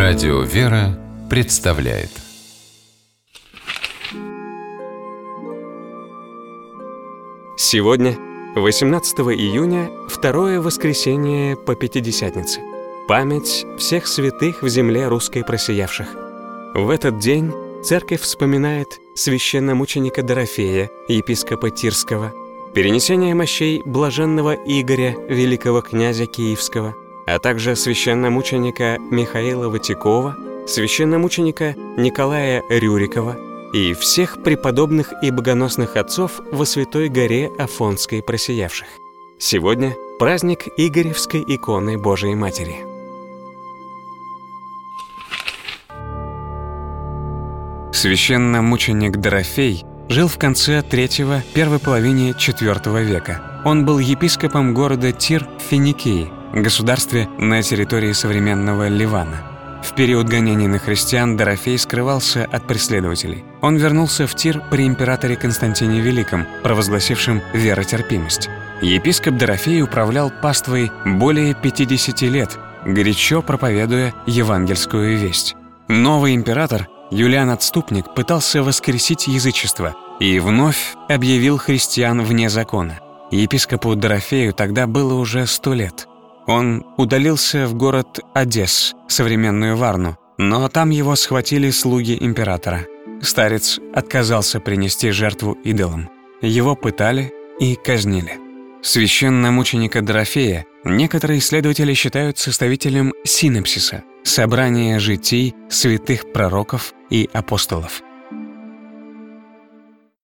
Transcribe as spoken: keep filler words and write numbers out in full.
Радио «Вера» представляет. Сегодня, восемнадцатого июня, второе воскресенье по Пятидесятнице. Память всех святых в земле русской просиявших. В этот день церковь вспоминает священномученика Дорофея, епископа Тирского, перенесение мощей блаженного Игоря, великого князя Киевского, а также священномученика Михаила Ватикова, священномученика Николая Рюрикова и всех преподобных и богоносных отцов во Святой горе Афонской просиявших. Сегодня праздник Игоревской иконы Божией Матери. Священномученик Дорофей жил в конце третьего, первой половине четвертого века. Он был епископом города Тир в Финикии, государстве на территории современного Ливана. В период гонений на христиан Дорофей скрывался от преследователей. Он вернулся в Тир при императоре Константине Великом, провозгласившем веротерпимость. Епископ Дорофей управлял паствой более пятидесяти лет, горячо проповедуя евангельскую весть. Новый император Юлиан Отступник пытался воскресить язычество и вновь объявил христиан вне закона. Епископу Дорофею тогда было уже сто лет. Он удалился в город Одесс, современную Варну, но там его схватили слуги императора. Старец отказался принести жертву идолам. Его пытали и казнили. Священномученика Дорофея некоторые исследователи считают составителем синопсиса, собрания житий святых пророков и апостолов.